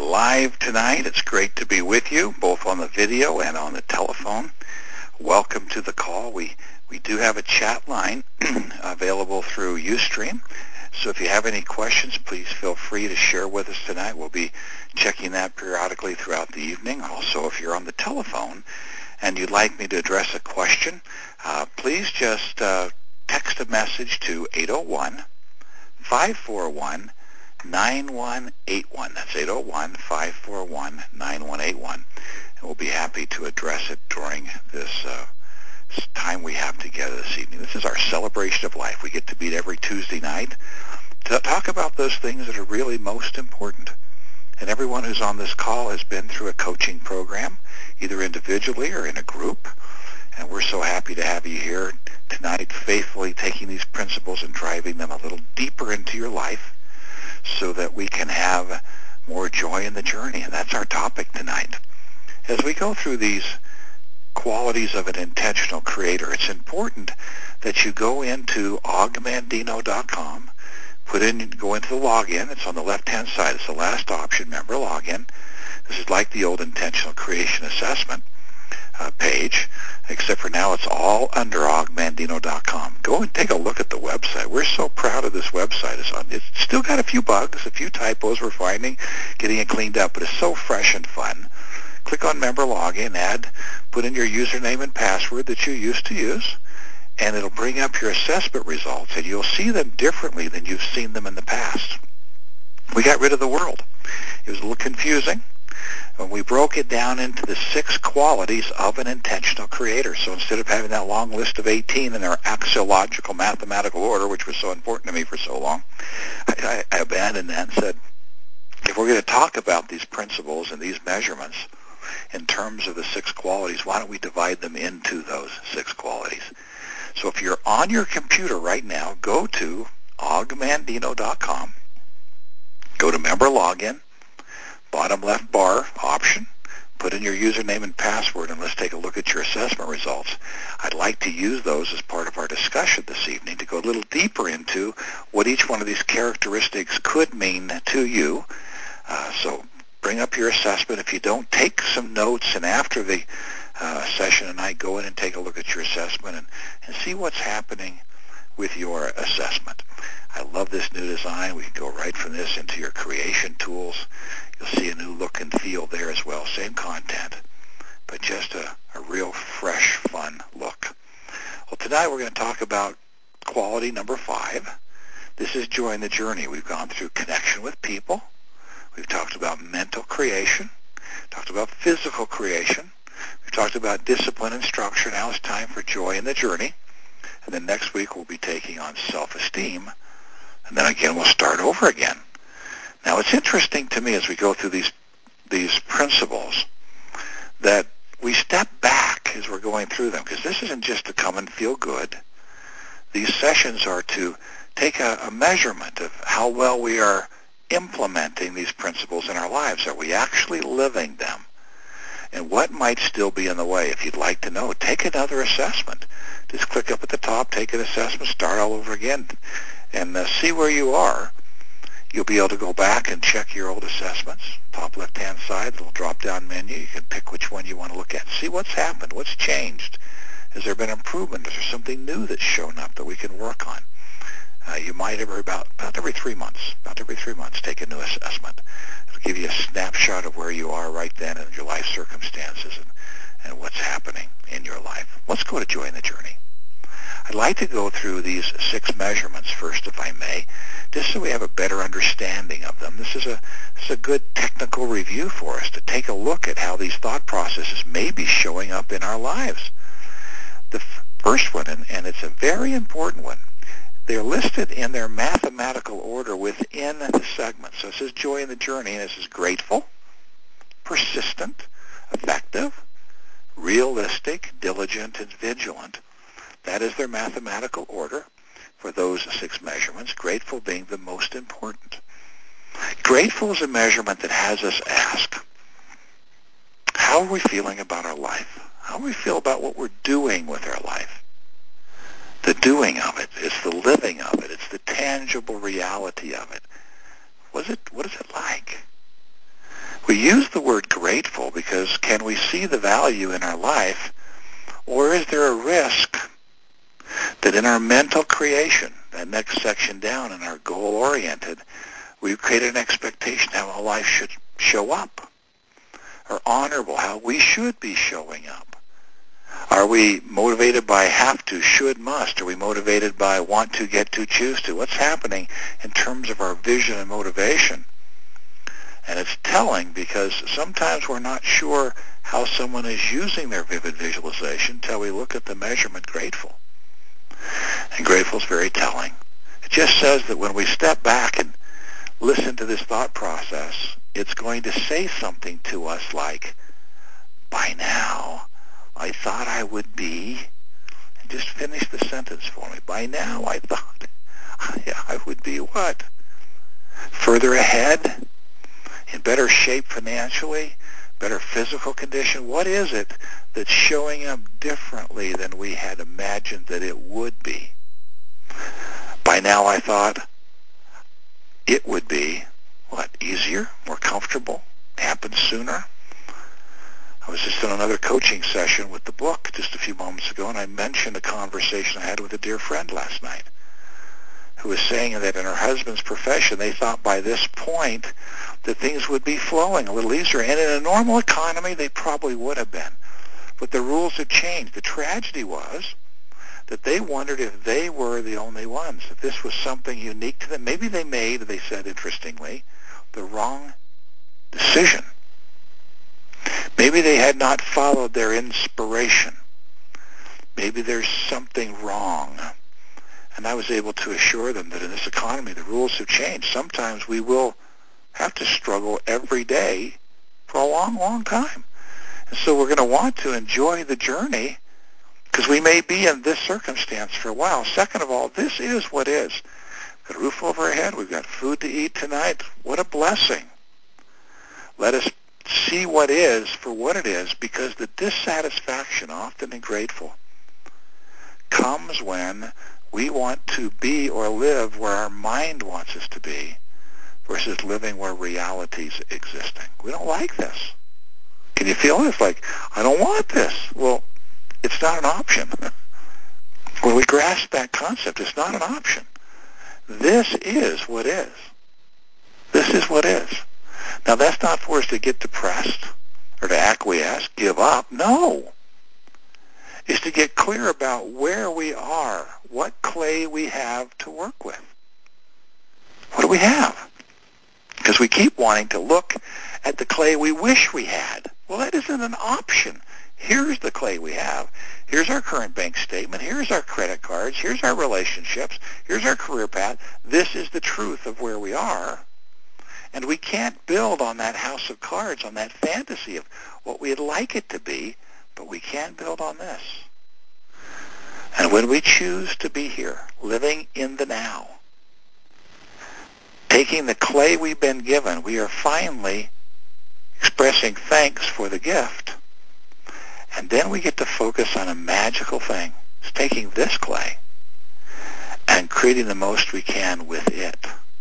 live tonight. It's great to be with you, both on the video and on the telephone. Welcome to the call. We do have a chat line available through Ustream. So if you have any questions, please feel free to share with us tonight. We'll be checking that periodically throughout the evening. Also, if you're on the telephone and you'd like me to address a question, please just text a message to 801-541-9181. That's 801-541-9181. And we'll be happy to address it during this time we have together this evening. This is our celebration of life. We get to meet every Tuesday night to talk about those things that are really most important. And everyone who's on this call has been through a coaching program, either individually or in a group. And we're so happy to have you here tonight, faithfully taking these principles and driving them a little deeper into your life so that we can have more joy in the journey. And that's our topic tonight. As we go through these qualities of an intentional creator, it's important that you go into ogmandino.com, go into the login. It's on the left-hand side. It's the last option, member login. This is like the old intentional creation assessment page, except for now it's all under ogmandino.com. Go and take a look at the website. We're so proud of this website. It's still got a few bugs, a few typos we're finding, getting it cleaned up, but it's so fresh and fun. Click on member login, put in your username and password that you used to use, and it'll bring up your assessment results, and you'll see them differently than you've seen them in the past. We got rid of the world. It was a little confusing. And we broke it down into the 6 qualities of an intentional creator. So instead of having that long list of 18 in their axiological mathematical order, which was so important to me for so long, I abandoned that and said, if we're going to talk about these principles and these measurements in terms of the 6 qualities, why don't we divide them into those 6 qualities? So if you're on your computer right now, go to ogmandino.com, go to member login, bottom left bar option, put in your username and password, and let's take a look at your assessment results. I'd like to use those as part of our discussion this evening to go a little deeper into what each one of these characteristics could mean to you. So bring up your assessment. If you don't, take some notes, and after the session tonight, go in and take a look at your assessment and see what's happening with your assessment. I love this new design. We can go right from this into your creation tools. You'll see a new look and feel there as well. Same content, but just a real fresh, fun look. Well, tonight we're going to talk about quality number 5. This is join the journey. We've gone through connection with people. We've talked about mental creation, talked about physical creation. We've talked about discipline and structure. Now it's time for joy in the journey. And then next week we'll be taking on self-esteem. And then again we'll start over again. Now it's interesting to me as we go through these principles that we step back as we're going through them, because this isn't just to come and feel good. These sessions are to take a measurement of how well we are implementing these principles in our lives. Are we actually living them? And what might still be in the way? If you'd like to know, take another assessment. Just click up at the top, take an assessment, start all over again, and see where you are. You'll be able to go back and check your old assessments. Top left-hand side, little drop-down menu. You can pick which one you want to look at. See what's happened, what's changed. Has there been improvement? Is there something new that's shown up that we can work on? You might about every 3 months, take a new assessment. It'll give you a snapshot of where you are right then in your life circumstances and what's happening in your life. Let's go to join the journey. I'd like to go through these 6 measurements first, if I may, just so we have a better understanding of them. This is a good technical review for us to take a look at how these thought processes may be showing up in our lives. The first one, and it's a very important one, they're listed in their mathematical order within the segment. So it says joy in the journey, and this is grateful, persistent, effective, realistic, diligent, and vigilant. That is their mathematical order for those 6 measurements, grateful being the most important. Grateful is a measurement that has us ask, how are we feeling about our life? How do we feel about what we're doing with our life? The doing of it, it's the living of it, it's the tangible reality of it. What is it like? We use the word grateful because can we see the value in our life, or is there a risk that in our mental creation, that next section down in our goal-oriented, we've created an expectation how our life should show up, or honorable, how we should be showing up? Are we motivated by have to, should, must? Are we motivated by want to, get to, choose to? What's happening in terms of our vision and motivation? And it's telling because sometimes we're not sure how someone is using their vivid visualization until we look at the measurement grateful. And grateful is very telling. It just says that when we step back and listen to this thought process, it's going to say something to us like, by now, I thought I would be, and just finish the sentence for me. By now, I thought I would be what? Further ahead? In better shape financially? Better physical condition? What is it that's showing up differently than we had imagined that it would be? By now, I thought it would be, what, easier, more comfortable, happen sooner? I was just in another coaching session with the book just a few moments ago, and I mentioned a conversation I had with a dear friend last night who was saying that in her husband's profession, they thought by this point that things would be flowing a little easier. And in a normal economy, they probably would have been. But the rules had changed. The tragedy was that they wondered if they were the only ones, if this was something unique to them. Maybe they made, they said interestingly, the wrong decision. Maybe they had not followed their inspiration. Maybe there's something wrong. And I was able to assure them that in this economy, the rules have changed. Sometimes we will have to struggle every day for a long, long time. And so we're going to want to enjoy the journey because we may be in this circumstance for a while. Second of all, this is what is. We've got a roof over our head. We've got food to eat tonight. What a blessing. Let us see what is for what it is, because the dissatisfaction, often and grateful, comes when we want to be or live where our mind wants us to be versus living where reality's existing. We don't like this. Can you feel it? It's like, I don't want this. Well, it's not an option. When we grasp that concept, it's not an option. This is what is. This is what is. Now, that's not for us to get depressed or to acquiesce, give up. No. It's to get clear about where we are, what clay we have to work with. What do we have? Because we keep wanting to look at the clay we wish we had. Well, that isn't an option. Here's the clay we have. Here's our current bank statement. Here's our credit cards. Here's our relationships. Here's our career path. This is the truth of where we are. And we can't build on that house of cards, on that fantasy of what we'd like it to be, but we can build on this. And when we choose to be here, living in the now, taking the clay we've been given, we are finally expressing thanks for the gift. And then we get to focus on a magical thing. It's taking this clay and creating the most we can with it.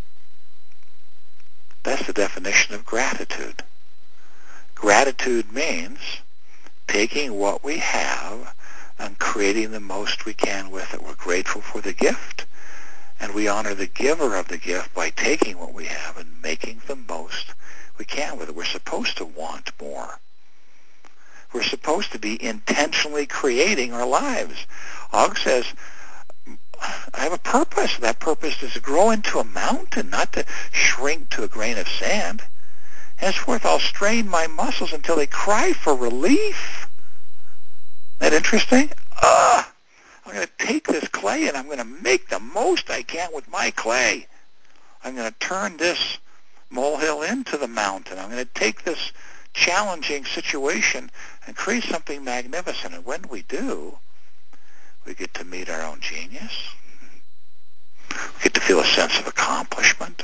That's the definition of gratitude. Gratitude means taking what we have and creating the most we can with it. We're grateful for the gift, and we honor the giver of the gift by taking what we have and making the most we can with it. We're supposed to want more. We're supposed to be intentionally creating our lives. Og says, I have a purpose. That purpose is to grow into a mountain, not to shrink to a grain of sand. Henceforth, I'll strain my muscles until they cry for relief. Isn't that interesting? I'm going to take this clay and I'm going to make the most I can with my clay. I'm going to turn this molehill into the mountain. I'm going to take this challenging situation and create something magnificent. And when we do, we get to meet our own genius. We get to feel a sense of accomplishment,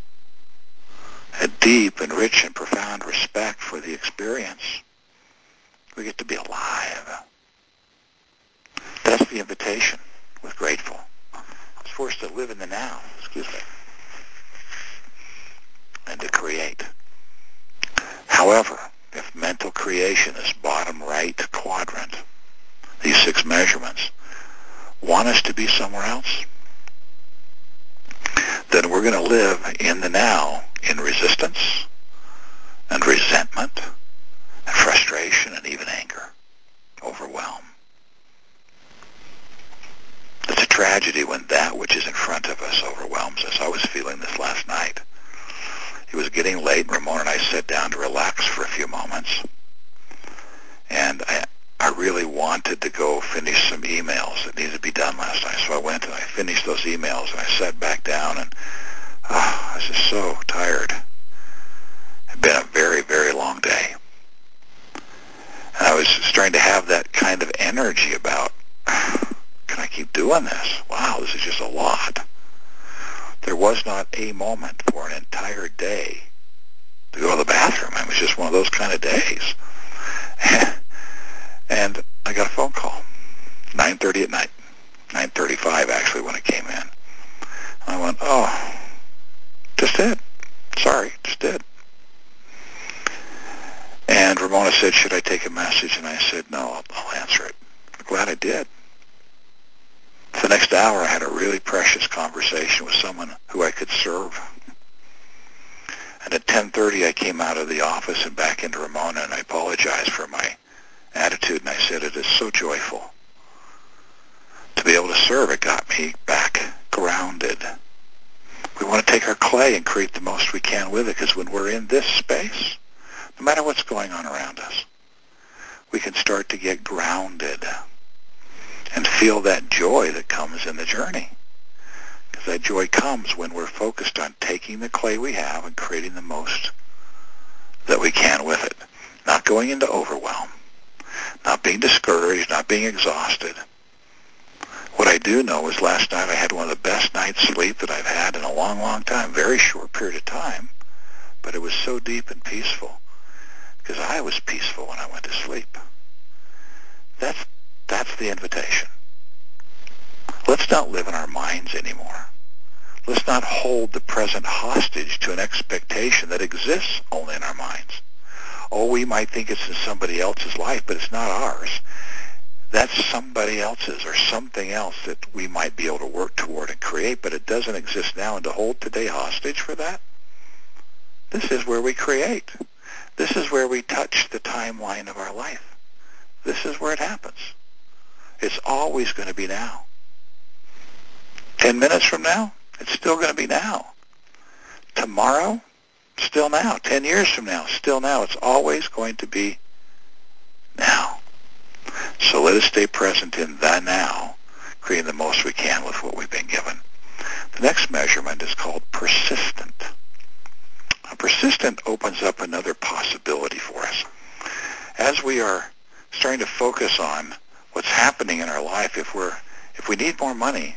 a deep and rich and profound respect for the experience. We get to be alive. That's the invitation with grateful. It's for us to live in the now, and to create. How However, if mental creation, this bottom right quadrant, these 6 measurements, want us to be somewhere else, then we're going to live in the now in resistance and resentment and frustration and even anger, overwhelm. It's a tragedy when that which is in front of us overwhelms us. I was feeling this last night. It was getting late, and Ramona and I sat down to relax for a few moments. And I really wanted to go finish some emails that needed to be done last night. So I went and I finished those emails, and I sat back down, and I was just so tired. It had been a very, very long day. And I was starting to have that kind of energy about, can I keep doing this? Wow, this is just a lot. There was not a moment for an entire day to go to the bathroom. It was just one of those kind of days. And I got a phone call, 9:30 at night, 9:35 actually when it came in. I went, oh, just did. Sorry, just did. And Ramona said, should I take a message? And I said, no, I'll answer it. I'm glad I did. For the next hour, I had a really precious conversation with someone who I could serve. And at 10:30, I came out of the office and back into Ramona, and I apologized for my attitude, and I said, it is so joyful to be able to serve. It got me back grounded. We want to take our clay and create the most we can with it, because when we're in this space, no matter what's going on around us, we can start to get grounded and feel that joy that comes in the journey. Because that joy comes when we're focused on taking the clay we have and creating the most that we can with it. Not going into overwhelm, not being discouraged, not being exhausted. What I do know is last night I had one of the best night's sleep that I've had in a long, long time. Very short period of time, but it was so deep and peaceful because I was peaceful when I went to sleep. That's the invitation. Let's not live in our minds anymore. Let's not hold the present hostage to an expectation that exists only in our minds. Oh, we might think it's in somebody else's life, but it's not ours. That's somebody else's or something else that we might be able to work toward and create, but it doesn't exist now. And to hold today hostage for that, this is where we create. This is where we touch the timeline of our life. This is where it happens. It's always going to be now. 10 minutes from now, it's still going to be now. Tomorrow, still now. 10 years from now, still now. It's always going to be now. So let us stay present in the now, creating the most we can with what we've been given. The next measurement is called persistent. Now, persistent opens up another possibility for us. As we are starting to focus on what's happening in our life, if we need more money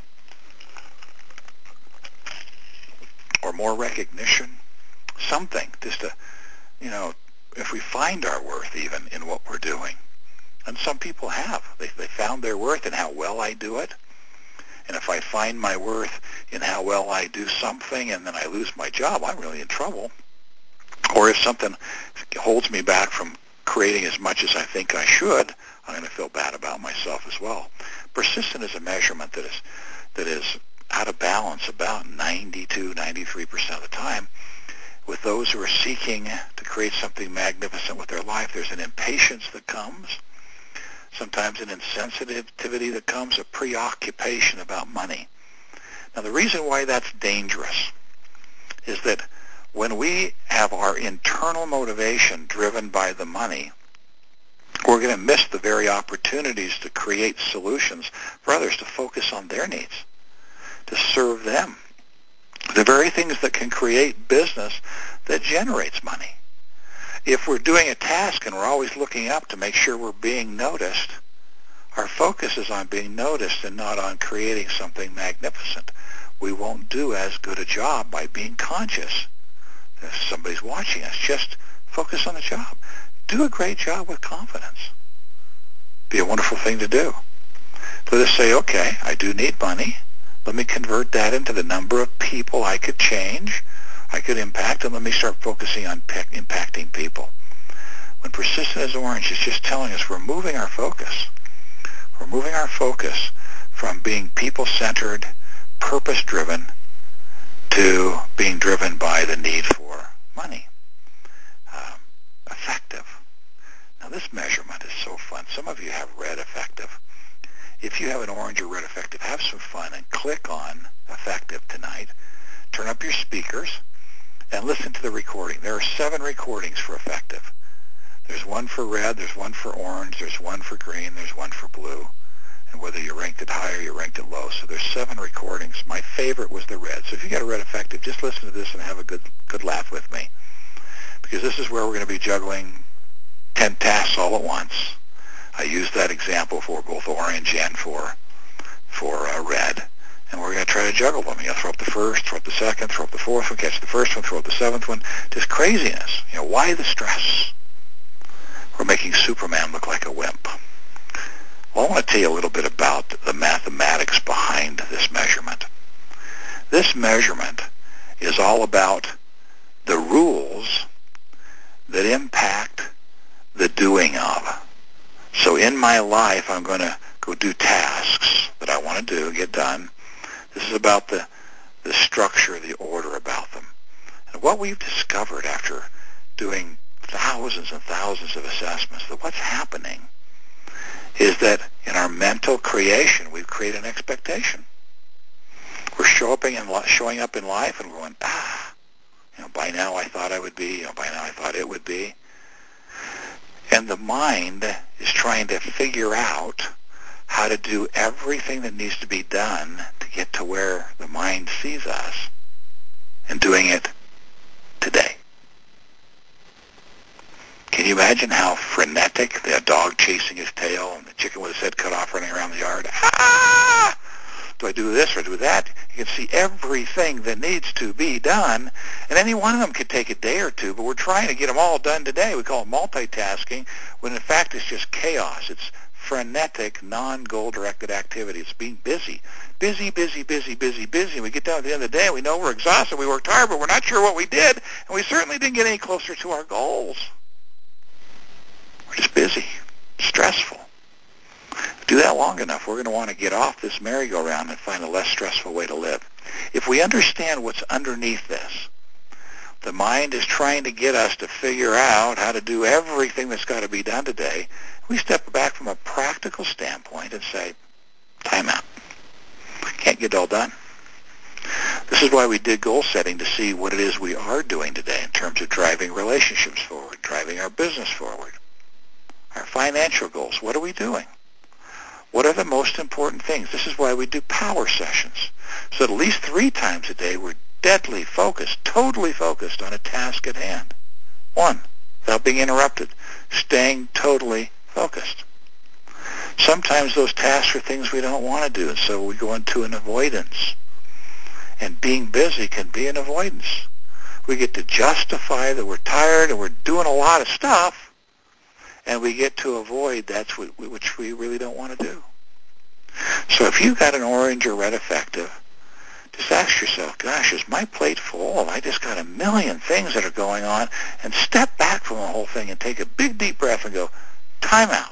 or more recognition, something, just to, if we find our worth even in what we're doing. And some people have. They found their worth in how well I do it. And if I find my worth in how well I do something and then I lose my job, I'm really in trouble. Or if something holds me back from creating as much as I think I should, I'm going to feel bad about myself as well. Persistent is a measurement that is out of balance about 92, 93% of the time. With those who are seeking to create something magnificent with their life, there's an impatience that comes, sometimes an insensitivity that comes, a preoccupation about money. Now, the reason why that's dangerous is that when we have our internal motivation driven by the money, we're going to miss the very opportunities to create solutions for others, to focus on their needs, to serve them. The very things that can create business that generates money. If we're doing a task and we're always looking up to make sure we're being noticed, our focus is on being noticed and not on creating something magnificent. We won't do as good a job by being conscious that somebody's watching us. Just focus on the job. Do a great job with confidence. Be a wonderful thing to do. Let us say, okay, I do need money. Let me convert that into the number of people I could change, I could impact, and let me start focusing on impacting people. When persistent as orange is just telling us we're moving our focus. We're moving our focus from being people-centered, purpose-driven, to being driven by the need for money. Effective. Now this measurement is so fun. Some of you have red effective. If you have an orange or red effective, have some fun and click on effective tonight. Turn up your speakers and listen to the recording. There are 7 recordings for effective. There's one for red, there's one for orange, there's one for green, there's one for blue. And whether you ranked it high or you ranked it low. So there's 7 recordings. My favorite was the red. So if you got a red effective, just listen to this and have a good laugh with me. Because this is where we're going to be juggling 10 tasks all at once. I used that example for both orange and for red. And we're going to try to juggle them. Throw up the first, throw up the second, throw up the fourth one, catch the first one, throw up the 7th one. Just craziness. Why the stress? We're making Superman look like a wimp. Well, I want to tell you a little bit about the mathematics behind this measurement. This measurement is all about the rules that impact the doing of. So in my life, I'm going to go do tasks that I want to do, get done. This is about the structure, the order about them. And what we've discovered after doing thousands and thousands of assessments, that what's happening is that in our mental creation, we've created an expectation. We're showing up in life and going, by now I thought I would be, by now I thought it would be. And the mind is trying to figure out how to do everything that needs to be done to get to where the mind sees us, and doing it today. Can you imagine how frenetic the dog chasing his tail and the chicken with his head cut off running around the yard? Ah! Do I do this or do that? You can see everything that needs to be done, and any one of them could take a day or two, but we're trying to get them all done today. We call it multitasking, when in fact it's just chaos. It's frenetic, non-goal-directed activity. It's being busy. Busy, busy, busy, busy, busy. We get down at the end of the day, and we know we're exhausted, we worked hard, but we're not sure what we did, and we certainly didn't get any closer to our goals. We're just busy, stressful. Do that long enough, we're going to want to get off this merry-go-round and find a less stressful way to live. If we understand what's underneath this, the mind is trying to get us to figure out how to do everything that's got to be done today. We step back from a practical standpoint and say, time out. Can't get it all done. This is why we did goal setting, to see what it is we are doing today in terms of driving relationships forward, driving our business forward, our financial goals. What are we doing? What are the most important things? This is why we do power sessions. So at least 3 times a day, we're deadly focused, totally focused on a task at hand. 1, without being interrupted, staying totally focused. Sometimes those tasks are things we don't want to do, and so we go into an avoidance. And being busy can be an avoidance. We get to justify that we're tired and we're doing a lot of stuff, and we get to avoid which we really don't want to do. So if you've got an orange or red effective, just ask yourself, gosh, is my plate full? I just got a million things that are going on, and step back from the whole thing and take a big, deep breath and go, time out.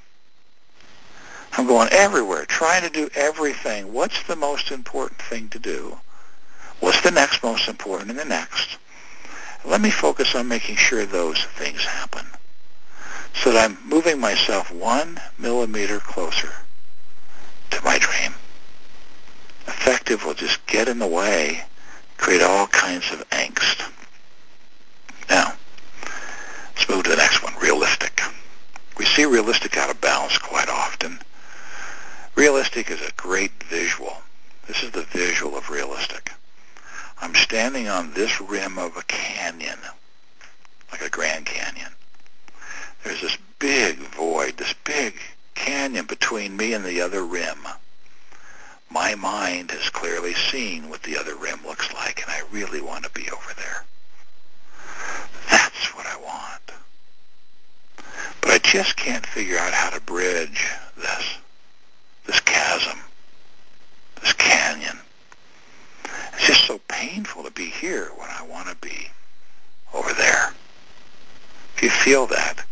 I'm going everywhere, trying to do everything. What's the most important thing to do? What's the next most important and the next? Let me focus on making sure those things happen, so that I'm moving myself 1 millimeter closer to my dream. Effective will just get in the way, create all kinds of angst. Now, let's move to the next one, realistic. We see realistic out of balance quite often. Realistic is a great visual. This is the visual of realistic. I'm standing on this rim of a canyon, like a Grand Canyon. There's this big void, this big canyon between me and the other rim. My mind has clearly seen what the other rim looks like, and I really want to be over there. That's what I want. But I just can't figure out how to bridge this chasm, this canyon. It's just so painful to be here when I want to be over there. If you feel that,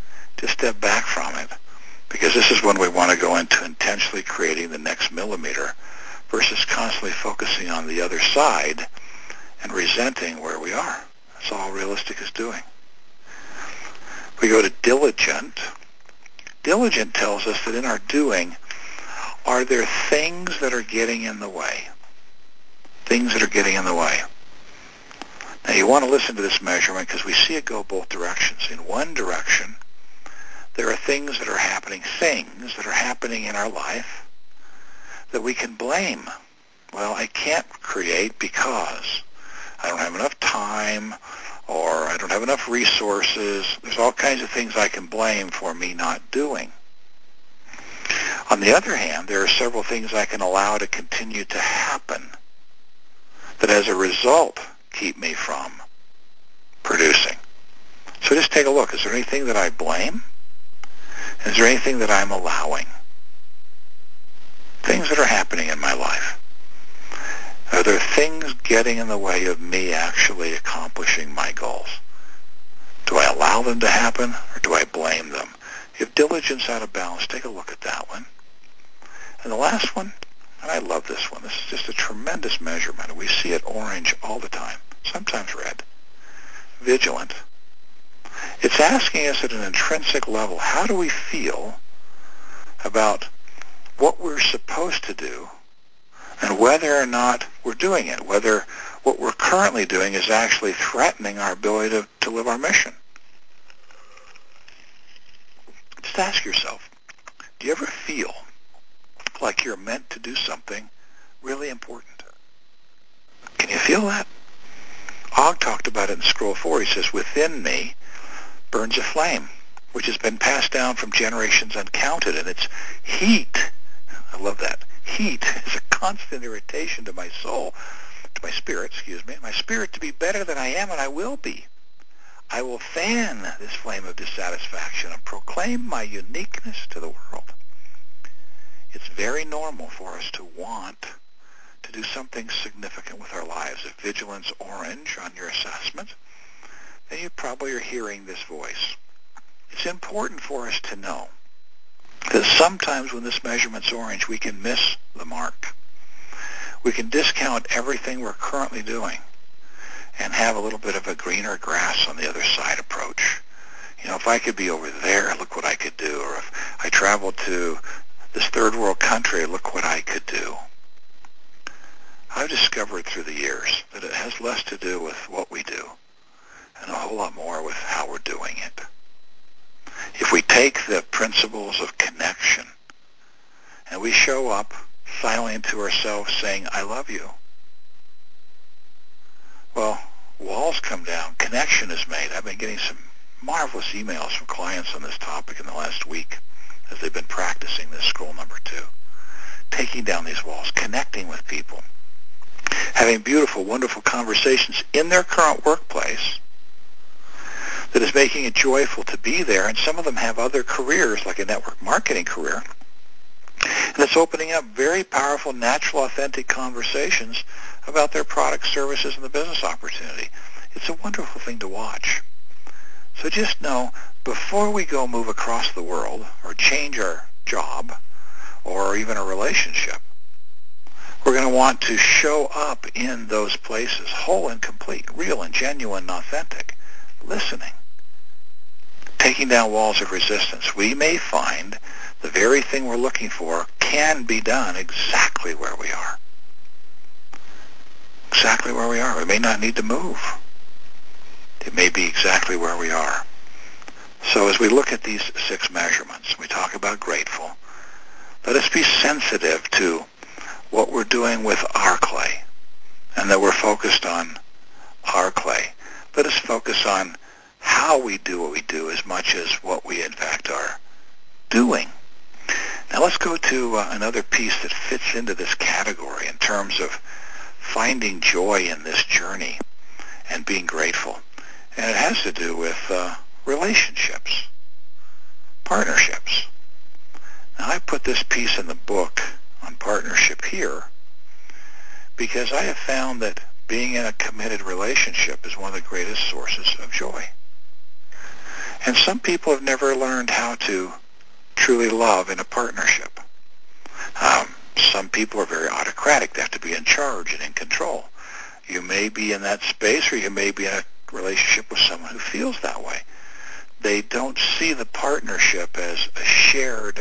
to step back from it, because this is when we want to go into intentionally creating the next millimeter versus constantly focusing on the other side and resenting where we are. That's all realistic is doing. We go to diligent. Diligent tells us that in our doing, are there things that are getting in the way? Things that are getting in the way. Now you want to listen to this measurement because we see it go both directions. In one direction, there are things that are happening in our life that we can blame. Well, I can't create because I don't have enough time, or I don't have enough resources. There's all kinds of things I can blame for me not doing. On the other hand, there are several things I can allow to continue to happen that as a result keep me from producing. So just take a look. Is there anything that I blame? Is there anything that I'm allowing? Things that are happening in my life. Are there things getting in the way of me actually accomplishing my goals? Do I allow them to happen, or do I blame them? If diligence out of balance, take a look at that one. And the last one, and I love this one. This is just a tremendous measurement. We see it orange all the time, sometimes red. Vigilant. It's asking us at an intrinsic level, how do we feel about what we're supposed to do and whether or not we're doing it, whether what we're currently doing is actually threatening our ability to live our mission. Just ask yourself, do you ever feel like you're meant to do something really important? Can you feel that? Og talked about it in Scroll 4. He says, within me burns a flame, which has been passed down from generations uncounted, and its heat, I love that, heat is a constant irritation to my soul, to my spirit, my spirit to be better than I am, and I will be. I will fan this flame of dissatisfaction and proclaim my uniqueness to the world. It's very normal for us to want to do something significant with our lives. If vigilance orange on your assessment, then you probably are hearing this voice. It's important for us to know that sometimes when this measurement's orange, we can miss the mark. We can discount everything we're currently doing and have a little bit of a greener grass on the other side approach. You know, if I could be over there, look what I could do. Or if I traveled to this third world country, look what I could do. I've discovered through the years that it has less to do with what we do and a whole lot more with how we're doing it. If we take the principles of connection and we show up silently to ourselves saying, I love you, well, walls come down, connection is made. I've been getting some marvelous emails from clients on this topic in the last week as they've been practicing this scroll number 2. Taking down these walls, connecting with people, having beautiful, wonderful conversations in their current workplace that is making it joyful to be there. And some of them have other careers, like a network marketing career. And it's opening up very powerful, natural, authentic conversations about their products, services, and the business opportunity. It's a wonderful thing to watch. So just know, before we go move across the world or change our job or even a relationship, we're going to want to show up in those places, whole and complete, real and genuine and authentic, listening, taking down walls of resistance. We may find the very thing we're looking for can be done exactly where we are. Exactly where we are. We may not need to move. It may be exactly where we are. So as we look at these 6 measurements, we talk about grateful. Let us be sensitive to what we're doing with our clay, and that we're focused on our clay. Let us focus on how we do what we do as much as what we in fact are doing. Now let's go to another piece that fits into this category in terms of finding joy in this journey and being grateful. And it has to do with relationships, partnerships. Now I put this piece in the book on partnership here because I have found that being in a committed relationship is one of the greatest sources of joy. And some people have never learned how to truly love in a partnership. Some people are very autocratic. They have to be in charge and in control. You may be in that space, or you may be in a relationship with someone who feels that way. They don't see the partnership as a shared,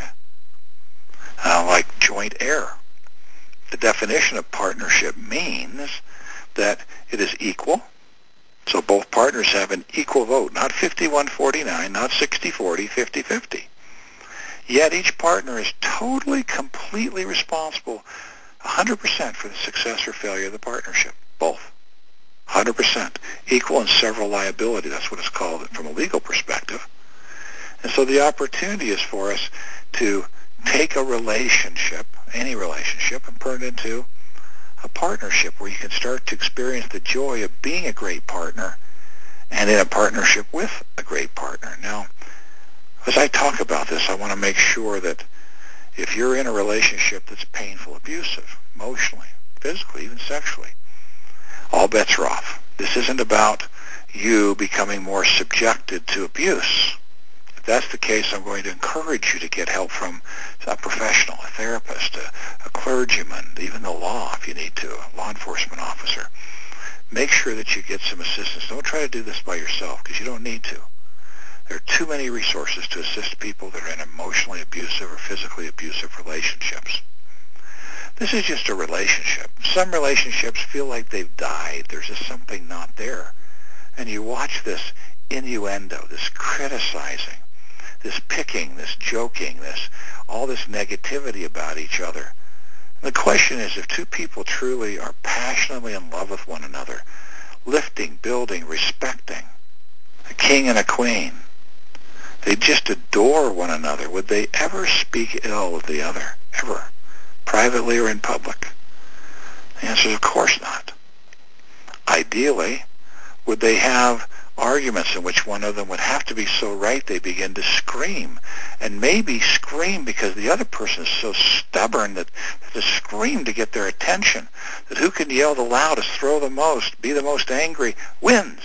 like joint heir. The definition of partnership means that it is equal. So both partners have an equal vote, not 51-49, not 60-40, 50-50. Yet each partner is totally, completely responsible 100% for the success or failure of the partnership. Both. 100%. Equal in several liability. That's what it's called from a legal perspective. And so the opportunity is for us to take a relationship, any relationship, and turn it into a partnership where you can start to experience the joy of being a great partner and in a partnership with a great partner. Now, as I talk about this, I want to make sure that if you're in a relationship that's painful, abusive, emotionally, physically, even sexually, all bets are off. This isn't about you becoming more subjected to abuse. If that's the case, I'm going to encourage you to get help from a professional, a therapist, a clergyman, even the law if you need to, a law enforcement officer. Make sure that you get some assistance. Don't try to do this by yourself because you don't need to. There are too many resources to assist people that are in emotionally abusive or physically abusive relationships. This is just a relationship. Some relationships feel like they've died. There's just something not there. And you watch this innuendo, this criticizing, this picking, this joking, all this negativity about each other. And the question is, if two people truly are passionately in love with one another, lifting, building, respecting, a king and a queen, they just adore one another, would they ever speak ill of the other, ever, privately or in public? The answer is of course not. Ideally, would they have arguments in which one of them would have to be so right they begin to scream, and maybe scream because the other person is so stubborn that they scream to get their attention, that who can yell the loudest, throw the most, be the most angry, wins?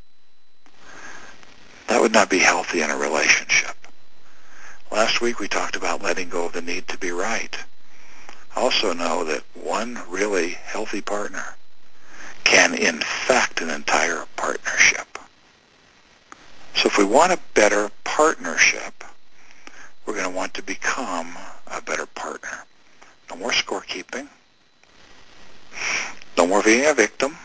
That would not be healthy in a relationship. Last week we talked about letting go of the need to be right. Also know that one really healthy partner can infect an entire partnership. So if we want a better partnership, we're going to want to become a better partner. No more scorekeeping. No more being a victim.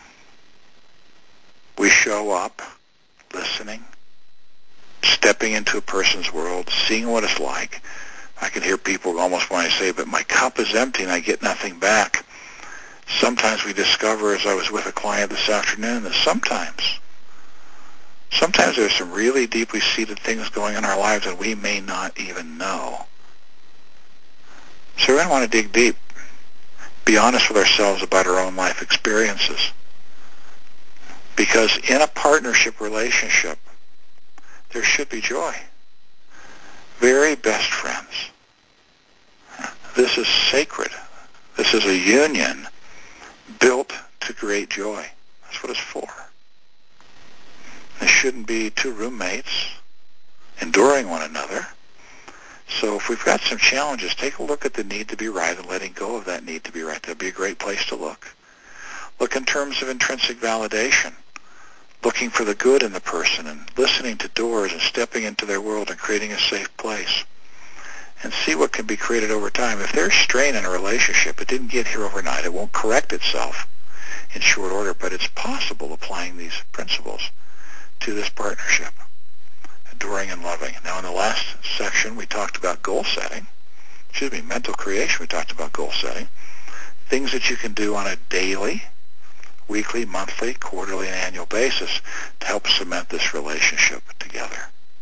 We show up, listening, stepping into a person's world, seeing what it's like. I can hear people almost want to say, but my cup is empty and I get nothing back. Sometimes we discover, as I was with a client this afternoon, that sometimes there's some really deeply seated things going on in our lives that we may not even know. So we're going to want to dig deep, be honest with ourselves about our own life experiences. Because in a partnership relationship, there should be joy. Very best friends. This is sacred. This is a union built to create joy. That's what it's for. There shouldn't be two roommates enduring one another. So if we've got some challenges, take a look at the need to be right and letting go of that need to be right. That'd be a great place to look. Look in terms of intrinsic validation, looking for the good in the person and listening to doors and stepping into their world and creating a safe place. And see what can be created over time. If there's strain in a relationship, it didn't get here overnight. It won't correct itself in short order, but it's possible applying these principles to this partnership, adoring and loving. Now, in the last section, we talked about mental creation. We talked about goal setting, things that you can do on a daily, weekly, monthly, quarterly, and annual basis to help cement this relationship together.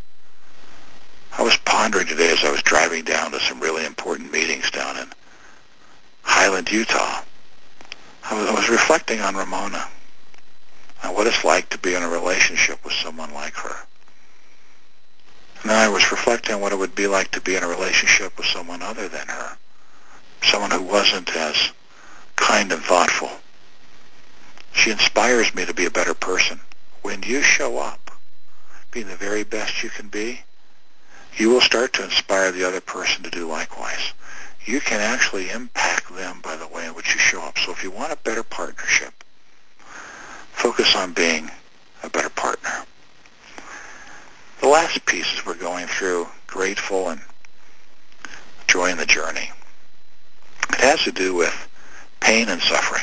I was pondering today as I was driving down to some really important meetings down in Highland, Utah. I was reflecting on Ramona and what it's like to be in a relationship with someone like her. And then I was reflecting on what it would be like to be in a relationship with someone other than her, someone who wasn't as kind and thoughtful. She inspires me to be a better person. When you show up, being the very best you can be, you will start to inspire the other person to do likewise. You can actually impact them by the way in which you show up. So if you want a better partnership, focus on being a better partner. The last piece is we're going through grateful and joy in the journey. It has to do with pain and suffering.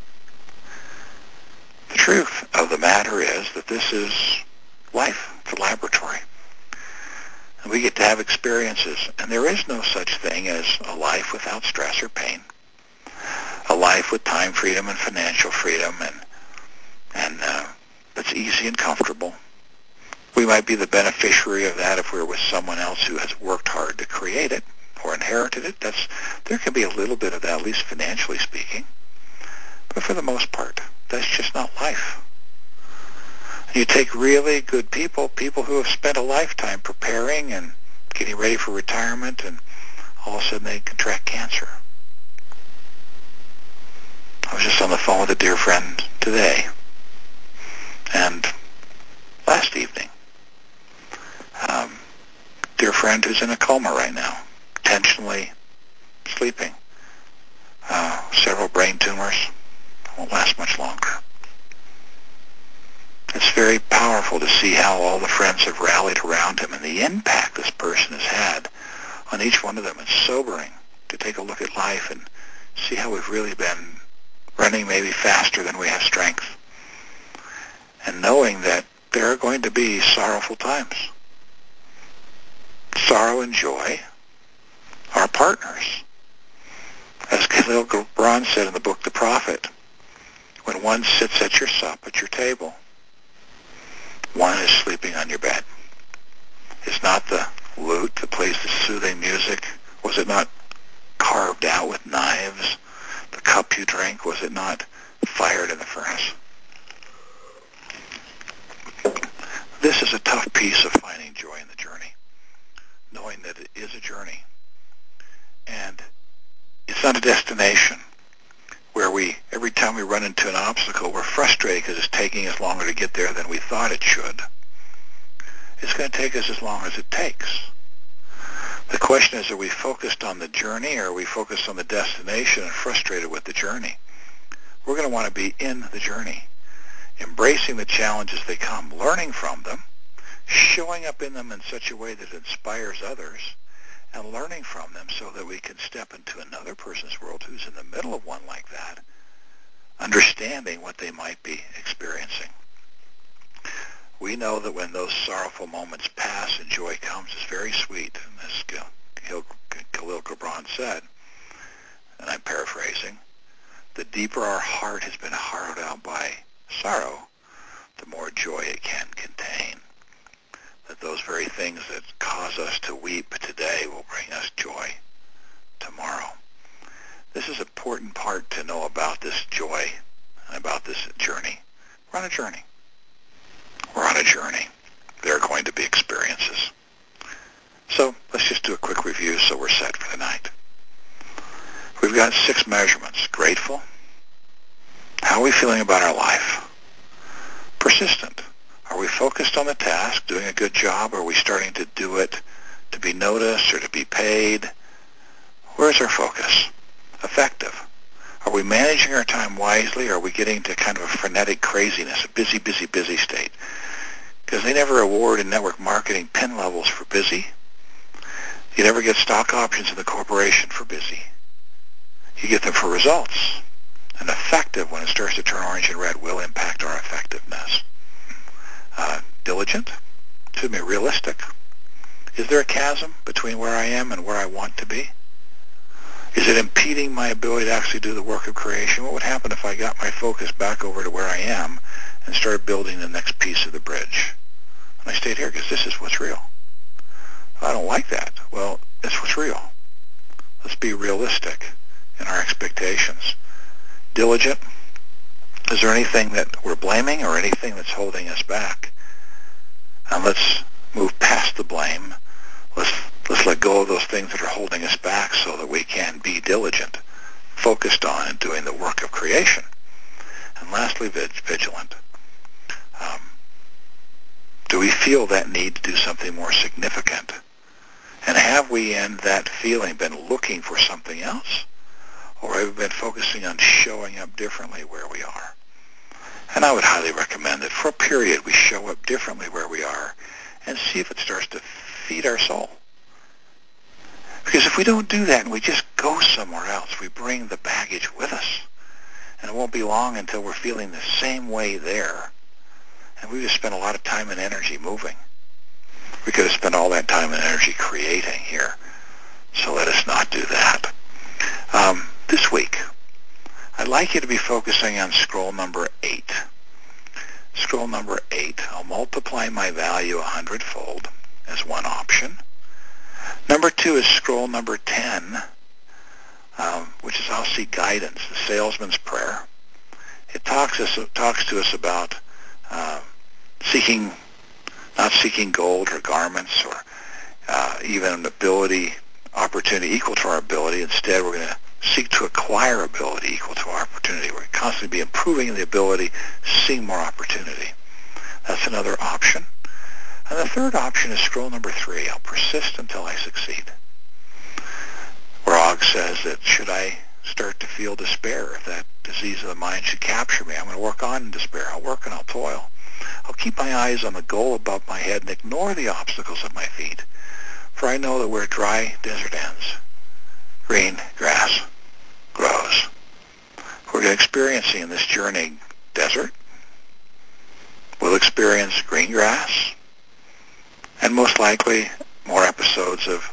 The truth of the matter is that this is life. It's a laboratory. And we get to have experiences. And there is no such thing as a life without stress or pain. A life with time freedom and financial freedom and that's easy and comfortable. We might be the beneficiary of that if we're with someone else who has worked hard to create it or inherited it. There can be a little bit of that, at least financially speaking. But for the most part, that's just not life. You take really good people who have spent a lifetime preparing and getting ready for retirement, and all of a sudden they contract cancer. I was just on the phone with a dear friend today, and last evening, dear friend who's in a coma right now, intentionally sleeping. Several brain tumors, won't last much longer. It's very powerful to see how all the friends have rallied around him and the impact this person has had on each one of them. It's sobering to take a look at life and see how we've really been running maybe faster than we have strength. And knowing that there are going to be sorrowful times. Sorrow and joy are partners. As Khalil Gibran said in the book The Prophet, when one sits at your sup, at your table, one is sleeping on your bed. Is not the lute that plays the soothing music, was it not carved out with knives? The cup you drink, was it not fired in the furnace? This is a tough piece of finding joy in the journey, knowing that it is a journey. And it's not a destination where every time we run into an obstacle, we're frustrated because it's taking us longer to get there than we thought it should. It's going to take us as long as it takes. The question is, are we focused on the journey, or are we focused on the destination and frustrated with the journey? We're going to want to be in the journey, embracing the challenges they come, learning from them, showing up in them in such a way that inspires others, and learning from them so that we can step into another person's world who's in the middle of one like that, understanding what they might be experiencing. We know that when those sorrowful moments pass and joy comes, it's very sweet. And as Khalil Gibran said, and I'm paraphrasing, the deeper our heart has been harrowed out by sorrow, the more joy it can contain. That those very things that cause us to weep today will bring us joy tomorrow. This is an important part to know about this joy and about this journey. We're on a journey. We're on a journey. There are going to be experiences. So let's just do a quick review so we're set for the night. We've got 6 measurements. Grateful. How are we feeling about our life? Persistent. Are we focused on the task, doing a good job, or are we starting to do it to be noticed or to be paid? Where's our focus? Effective. Are we managing our time wisely, or are we getting to kind of a frenetic craziness, a busy, busy, busy state? Because they never award in network marketing pin levels for busy. You never get stock options in the corporation for busy. You get them for results. And effective, when it starts to turn orange and red, will impact our effectiveness. Diligent. Realistic. Is there a chasm between where I am and where I want to be? Is it impeding my ability to actually do the work of creation? What would happen if I got my focus back over to where I am and started building the next piece of the bridge? And I stayed here because this is what's real. I don't like that. Well, it's what's real. Let's be realistic in our expectations. Diligent. Is there anything that we're blaming or anything that's holding us back? And let's move past the blame. Let's let go of those things that are holding us back so that we can be diligent, focused on and doing the work of creation. And lastly, vigilant. Do Do we feel that need to do something more significant? And have we in that feeling been looking for something else? Or have we been focusing on showing up differently where we are? And I would highly recommend that for a period we show up differently where we are and see if it starts to feed our soul. Because if we don't do that and we just go somewhere else, we bring the baggage with us. And it won't be long until we're feeling the same way there. And we just spent a lot of time and energy moving. We could have spent all that time and energy creating here. So let us not do that. This week, I'd like you to be focusing on scroll number 8. Scroll number 8, I'll multiply my value 100-fold as one option. Number 2 is scroll number 10, which is I'll seek guidance, the salesman's prayer. It talks to us about not seeking gold or garments or even an ability, opportunity equal to our ability. Instead, we're going to seek to acquire ability equal to our opportunity. We're constantly be improving the ability, seeing more opportunity. That's another option. And the third option is scroll number 3. I'll persist until I succeed. Where Og says that should I start to feel despair, if that disease of the mind should capture me, I'm going to work on in despair. I'll work and I'll toil. I'll keep my eyes on the goal above my head and ignore the obstacles at my feet. For I know that where dry desert ends, green grass grows. We're experiencing in this journey desert. We'll experience green grass, and most likely more episodes of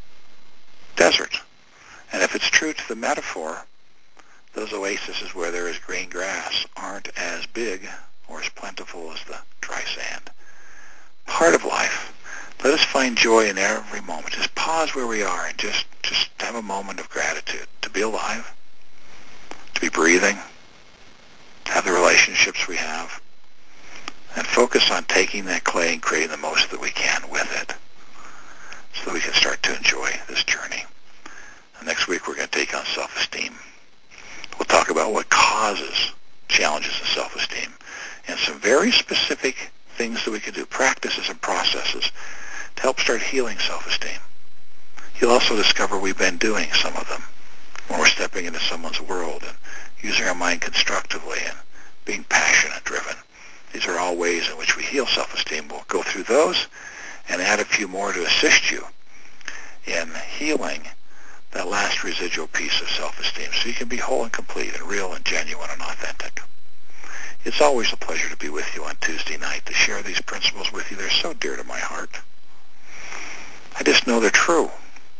desert. And if it's true to the metaphor, those oases where there is green grass aren't as big or as plentiful as the dry sand. Part of life. Let us find joy in every moment. Just pause where we are and just have a moment of gratitude to be alive, to be breathing, to have the relationships we have, and focus on taking that clay and creating the most that we can with it so that we can start to enjoy this journey. And next week we're going to take on self-esteem. We'll talk about what causes challenges in self-esteem and some very specific things that we can do, practices and processes to help start healing self-esteem. You'll also discover we've been doing some of them when we're stepping into someone's world and using our mind constructively and being passionate driven. These are all ways in which we heal self-esteem. We'll go through those and add a few more to assist you in healing that last residual piece of self-esteem so you can be whole and complete and real and genuine and authentic. It's always a pleasure to be with you on Tuesday night to share these principles with you. They're so dear to my heart. I just know they're true.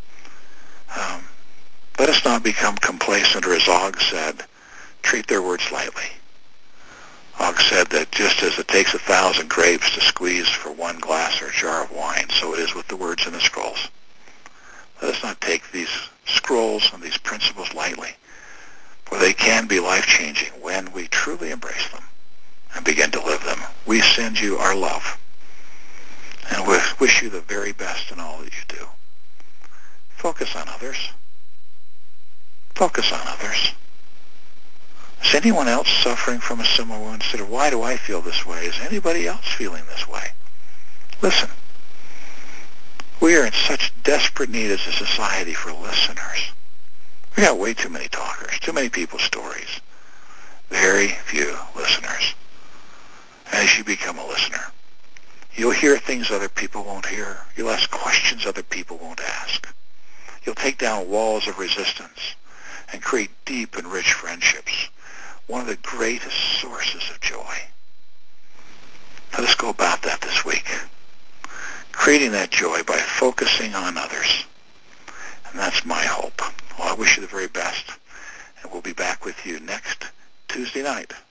Let us not become complacent, or as Og said, treat their words lightly. Og said that just as it takes 1,000 grapes to squeeze for one glass or jar of wine, so it is with the words in the scrolls. Let us not take these scrolls and these principles lightly, for they can be life-changing when we truly embrace them and begin to live them. We send you our love and we wish you the very best in all that you do. Focus on others. Focus on others. Is anyone else suffering from a similar one? Instead of, why do I feel this way? Is anybody else feeling this way? Listen. We are in such desperate need as a society for listeners. We got way too many talkers, too many people's stories, very few listeners. As you become a listener, you'll hear things other people won't hear. You'll ask questions other people won't ask. You'll take down walls of resistance and create deep and rich friendships, one of the greatest sources of joy. Let us go about that this week, creating that joy by focusing on others. And that's my hope. Well, I wish you the very best, and we'll be back with you next Tuesday night.